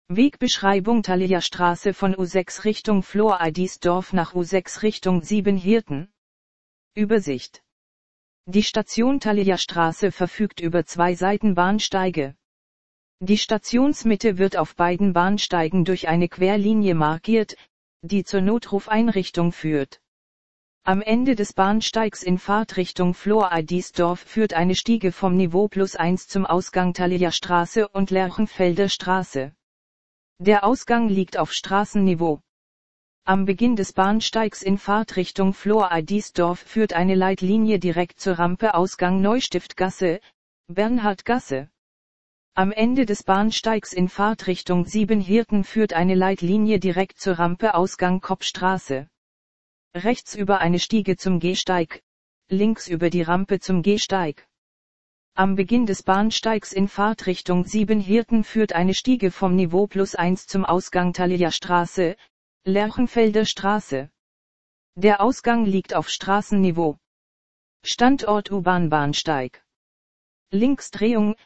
Wegbeschreibung Thalia-Straße von U6 Richtung Flor-Eidisdorf nach U6 Richtung Siebenhirten. Übersicht. Die Station Thalia-Straße verfügt über 2 Seitenbahnsteige. Die Stationsmitte wird auf beiden Bahnsteigen durch eine Querlinie markiert, die zur Notrufeinrichtung führt. Am Ende des Bahnsteigs in Fahrtrichtung Flor-Eidisdorf führt eine Stiege vom Niveau +1 zum Ausgang Thalia-Straße und Lerchenfelder Straße. Der Ausgang liegt auf Straßenniveau. Am Beginn des Bahnsteigs in Fahrtrichtung Flor-Eidisdorf führt eine Leitlinie direkt zur Rampe Ausgang Neustiftgasse, Bernhardgasse. Am Ende des Bahnsteigs in Fahrtrichtung Siebenhirten führt eine Leitlinie direkt zur Rampe Ausgang Koppstraße. Rechts über eine Stiege zum Gehsteig, links über die Rampe zum Gehsteig. Am Beginn des Bahnsteigs in Fahrtrichtung Siebenhirten führt eine Stiege vom Niveau +1 zum Ausgang Thalia-Straße, Lerchenfelder Straße. Der Ausgang liegt auf Straßenniveau. Standort U-Bahn-Bahnsteig. Linksdrehung,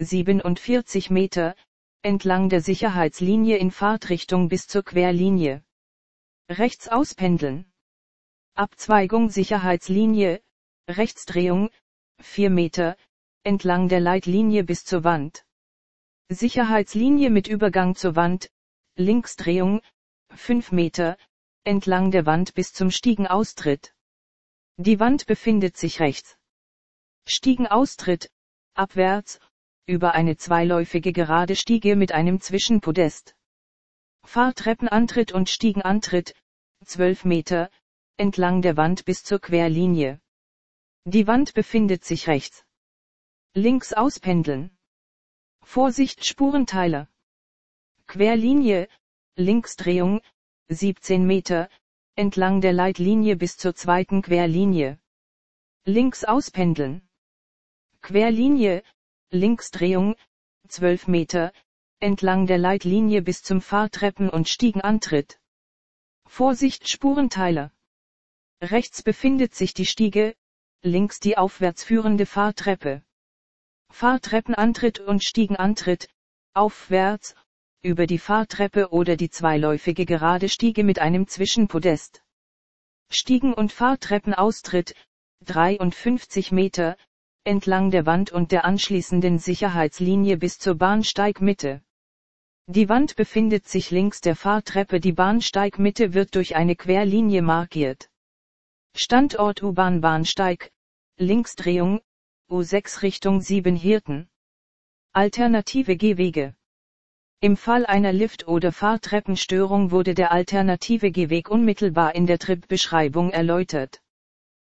47 Meter, entlang der Sicherheitslinie in Fahrtrichtung bis zur Querlinie. Rechts auspendeln. Abzweigung Sicherheitslinie, Rechtsdrehung, 4 Meter, entlang der Leitlinie bis zur Wand. Sicherheitslinie mit Übergang zur Wand, Linksdrehung, 5 Meter, entlang der Wand bis zum Stiegenaustritt. Die Wand befindet sich rechts. Stiegenaustritt, abwärts, über eine zweiläufige gerade Stiege mit einem Zwischenpodest. Fahrtreppenantritt und Stiegenantritt, 12 Meter, entlang der Wand bis zur Querlinie. Die Wand befindet sich rechts. Links auspendeln. Vorsicht Spurenteiler. Querlinie, Linksdrehung, 17 Meter, entlang der Leitlinie bis zur zweiten Querlinie. Links auspendeln. Querlinie, Linksdrehung, 12 Meter, entlang der Leitlinie bis zum Fahrtreppen- und Stiegenantritt. Vorsicht Spurenteiler. Rechts befindet sich die Stiege, links die aufwärts führende Fahrtreppe. Fahrtreppenantritt und Stiegenantritt, aufwärts, über die Fahrtreppe oder die zweiläufige gerade Stiege mit einem Zwischenpodest. Stiegen- und Fahrtreppenaustritt, 53 Meter, entlang der Wand und der anschließenden Sicherheitslinie bis zur Bahnsteigmitte. Die Wand befindet sich links der Fahrtreppe, die Bahnsteigmitte wird durch eine Querlinie markiert. Standort U-Bahn-Bahnsteig, Linksdrehung, U6 Richtung Siebenhirten. Alternative Gehwege. Im Fall einer Lift- oder Fahrtreppenstörung wurde der alternative Gehweg unmittelbar in der Tripbeschreibung erläutert.